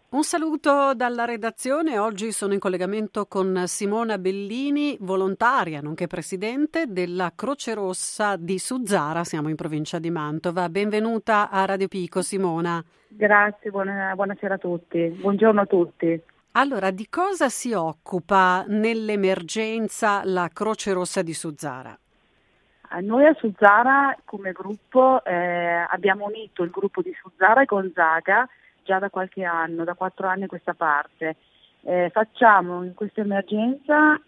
Un saluto dalla redazione. Oggi sono in collegamento con Simona Bellini, volontaria nonché presidente della Croce Rossa di Suzzara. Siamo in provincia di Mantova. Benvenuta a Radio Pico, Simona. Grazie, buonasera a tutti. Buongiorno a tutti. Allora, di cosa si occupa nell'emergenza la Croce Rossa di Suzzara? Noi a Suzzara come gruppo abbiamo unito il gruppo di Suzzara e Gonzaga già da qualche anno, da 4 anni a questa parte. Facciamo in questa emergenza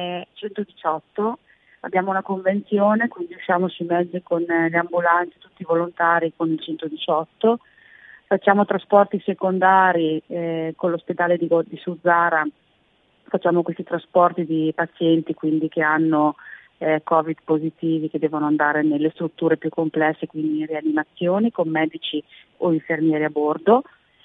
118, abbiamo una convenzione, quindi usciamo sui mezzi con le ambulanze, tutti i volontari con il 118. Facciamo trasporti secondari con l'ospedale di Suzzara, facciamo questi trasporti di pazienti quindi che hanno Covid positivi, che devono andare nelle strutture più complesse, quindi in rianimazioni con medici o infermieri a bordo.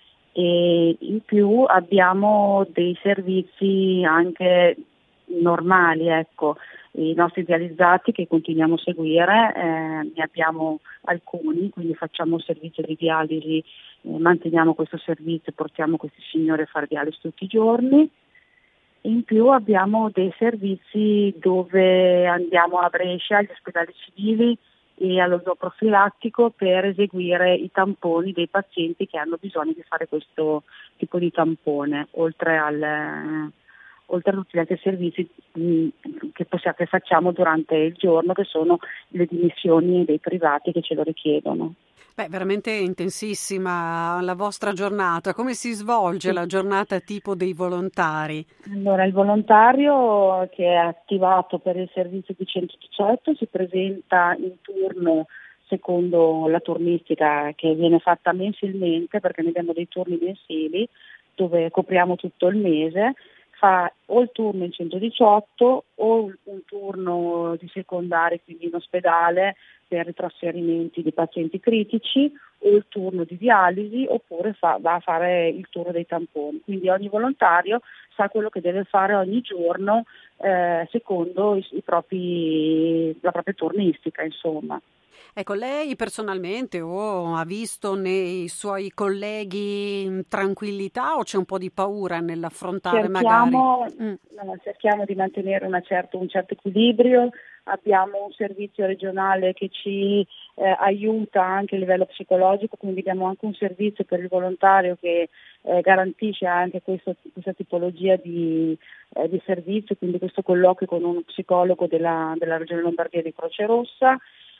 E in più abbiamo dei servizi anche normali, ecco, i nostri dializzati che continuiamo a seguire, ne abbiamo alcuni, quindi facciamo un servizio di dialisi, manteniamo questo servizio, portiamo questi signori a fare dialisi tutti i giorni. In più abbiamo dei servizi dove andiamo a Brescia, agli ospedali civili e allo zooprofilattico per eseguire i tamponi dei pazienti che hanno bisogno di fare questo tipo di tampone, oltre a tutti gli altri servizi che facciamo durante il giorno, che sono le dimissioni dei privati che ce lo richiedono. Beh, veramente intensissima la vostra giornata. Come si svolge Sì. la giornata tipo dei volontari? Allora, il volontario che è attivato per il servizio di 118 si presenta in turno secondo la turnistica che viene fatta mensilmente, perché noi abbiamo dei turni mensili dove copriamo tutto il mese, fa o il turno in 118 o un turno di secondari, quindi in ospedale per i trasferimenti di pazienti critici, o il turno di dialisi, oppure va a fare il turno dei tamponi. Quindi ogni volontario sa quello che deve fare ogni giorno secondo la propria turnistica, insomma. Ecco, lei personalmente ha visto nei suoi colleghi tranquillità o c'è un po' di paura nell'affrontare magari? Cerchiamo di mantenere un certo equilibrio, abbiamo un servizio regionale che ci aiuta anche a livello psicologico, quindi abbiamo anche un servizio per il volontario che garantisce anche questa tipologia di servizio, quindi questo colloquio con uno psicologo della Regione Lombardia di Croce Rossa.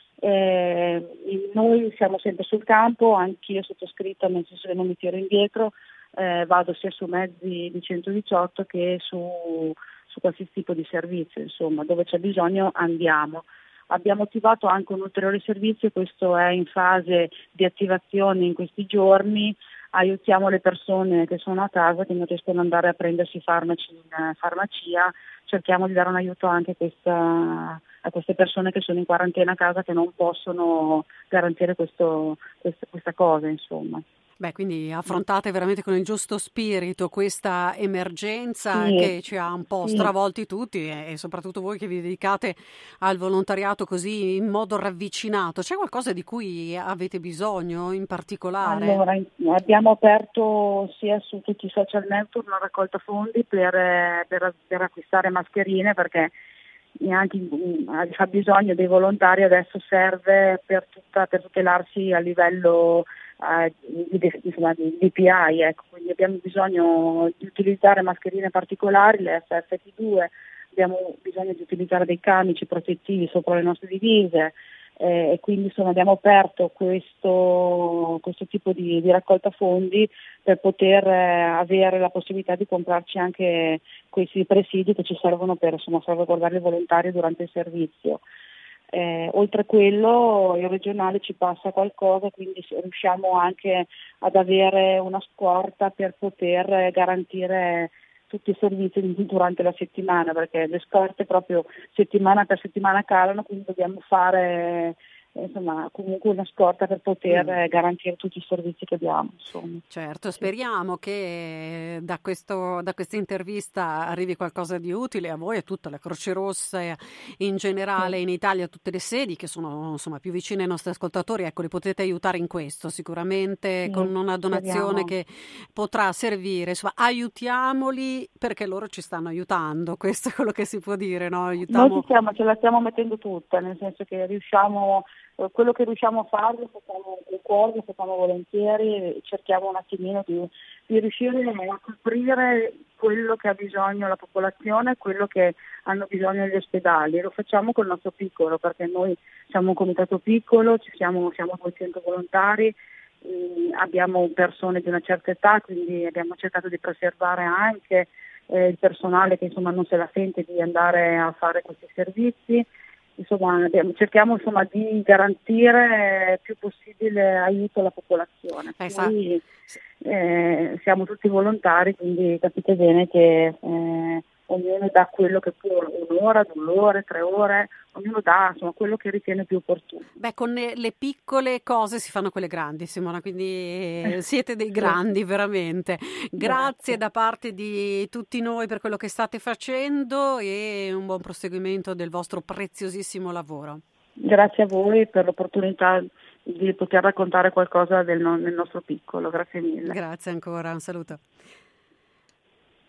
Noi siamo sempre sul campo, anch'io sottoscritta, nel senso che non mi tiro indietro, vado sia su mezzi di 118 che su qualsiasi tipo di servizio, insomma, dove c'è bisogno andiamo. Abbiamo attivato anche un ulteriore servizio, questo è in fase di attivazione in questi giorni, aiutiamo le persone che sono a casa, che non riescono ad andare a prendersi i farmaci in farmacia, cerchiamo di dare un aiuto anche a queste persone che sono in quarantena a casa, che non possono garantire questa cosa, insomma. Beh, quindi affrontate veramente con il giusto spirito questa emergenza Sì, che ci ha un po' sì. stravolti tutti e soprattutto voi che vi dedicate al volontariato così in modo ravvicinato. C'è qualcosa di cui avete bisogno in particolare? Allora, abbiamo aperto sia su tutti i social network una raccolta fondi per acquistare mascherine, perché neanche ha bisogno dei volontari, adesso serve per tutelarsi a livello di DPI, ecco. Quindi abbiamo bisogno di utilizzare mascherine particolari, le FFP2, abbiamo bisogno di utilizzare dei camici protettivi sopra le nostre divise. E quindi abbiamo aperto questo tipo di raccolta fondi per poter avere la possibilità di comprarci anche questi presidi che ci servono per salvaguardare i volontari durante il servizio. Oltre a quello il regionale ci passa qualcosa, quindi riusciamo anche ad avere una scorta per poter garantire tutti i servizi durante la settimana, perché le scorte proprio settimana per settimana calano, quindi dobbiamo fare insomma comunque una scorta per poter garantire tutti i servizi che abbiamo. Insomma. Certo, speriamo che da questa intervista arrivi qualcosa di utile a voi e a tutta la Croce Rossa in generale in Italia, tutte le sedi che sono insomma più vicine ai nostri ascoltatori, ecco, li potete aiutare in questo sicuramente con una donazione che potrà servire, insomma aiutiamoli perché loro ci stanno aiutando, questo è quello che si può dire, no? Noi ce la stiamo mettendo tutta, nel senso che riusciamo, quello che riusciamo a fare lo facciamo con cuore, lo facciamo volentieri, cerchiamo un attimino di riuscire a coprire quello che ha bisogno la popolazione, quello che hanno bisogno gli ospedali. Lo facciamo col nostro piccolo, perché noi siamo un comitato piccolo, siamo 200 volontari, abbiamo persone di una certa età, quindi abbiamo cercato di preservare anche il personale che insomma non se la sente di andare a fare questi servizi. Insomma, cerchiamo insomma di garantire più possibile aiuto alla popolazione. Poi, siamo tutti volontari, quindi capite bene che ognuno dà quello che può, 1 ora, 2 ore, 3 ore, ognuno dà insomma quello che ritiene più opportuno. Beh, con le piccole cose si fanno quelle grandi, Simona, quindi siete dei grandi veramente. Grazie da parte di tutti noi per quello che state facendo e un buon proseguimento del vostro preziosissimo lavoro. Grazie a voi per l'opportunità di poter raccontare qualcosa nel nostro piccolo, grazie mille. Grazie ancora, un saluto.